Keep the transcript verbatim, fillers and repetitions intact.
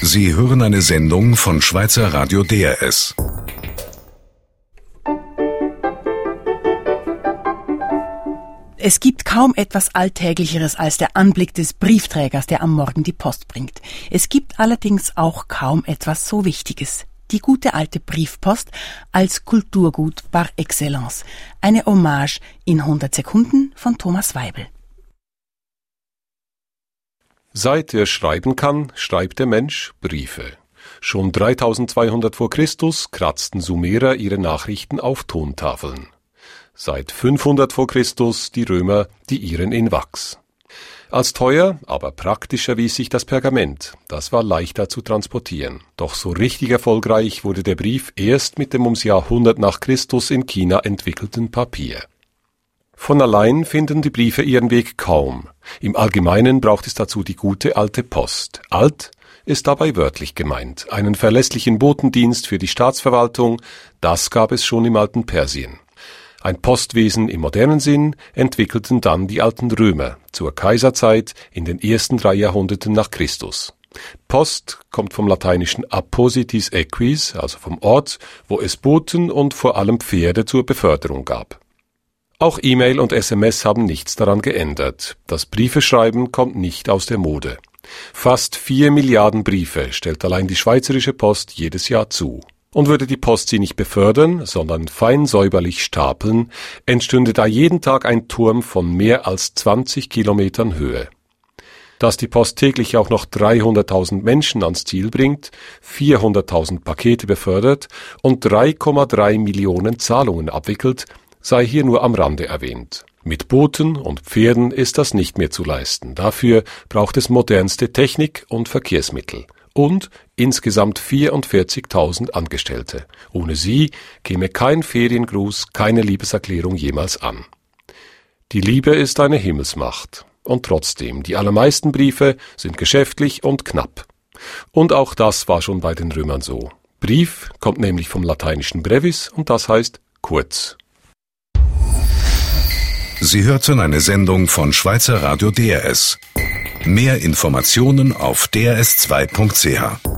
Sie hören eine Sendung von Schweizer Radio D R S. Es gibt kaum etwas Alltäglicheres als der Anblick des Briefträgers, der am Morgen die Post bringt. Es gibt allerdings auch kaum etwas so Wichtiges. Die gute alte Briefpost als Kulturgut par excellence. Eine Hommage in hundert Sekunden von Thomas Weibel. Seit er schreiben kann, schreibt der Mensch Briefe. Schon dreitausendzweihundert vor Christus kratzten Sumerer ihre Nachrichten auf Tontafeln. Seit fünfhundert vor Christus die Römer die ihren in Wachs. Als teuer, aber praktisch erwies sich das Pergament. Das war leichter zu transportieren. Doch so richtig erfolgreich wurde der Brief erst mit dem ums Jahr hundert nach Christus in China entwickelten Papier. Von allein finden die Briefe ihren Weg kaum. Im Allgemeinen braucht es dazu die gute alte Post. Alt ist dabei wörtlich gemeint. Einen verlässlichen Botendienst für die Staatsverwaltung, das gab es schon im alten Persien. Ein Postwesen im modernen Sinn entwickelten dann die alten Römer zur Kaiserzeit in den ersten drei Jahrhunderten nach Christus. Post kommt vom lateinischen appositis equis, also vom Ort, wo es Boten und vor allem Pferde zur Beförderung gab. Auch E-Mail und S M S haben nichts daran geändert. Das Briefeschreiben kommt nicht aus der Mode. Fast vier Milliarden Briefe stellt allein die Schweizerische Post jedes Jahr zu. Und würde die Post sie nicht befördern, sondern fein säuberlich stapeln, entstünde da jeden Tag ein Turm von mehr als zwanzig Kilometern Höhe. Dass die Post täglich auch noch dreihunderttausend Menschen ans Ziel bringt, vierhunderttausend Pakete befördert und drei Komma drei Millionen Zahlungen abwickelt, sei hier nur am Rande erwähnt. Mit Booten und Pferden ist das nicht mehr zu leisten. Dafür braucht es modernste Technik und Verkehrsmittel. Und insgesamt vierundvierzigtausend Angestellte. Ohne sie käme kein Feriengruß, keine Liebeserklärung jemals an. Die Liebe ist eine Himmelsmacht. Und trotzdem, die allermeisten Briefe sind geschäftlich und knapp. Und auch das war schon bei den Römern so. Brief kommt nämlich vom lateinischen brevis und das heißt kurz. Sie hörten eine Sendung von Schweizer Radio D R S. Mehr Informationen auf d r s zwei punkt c h.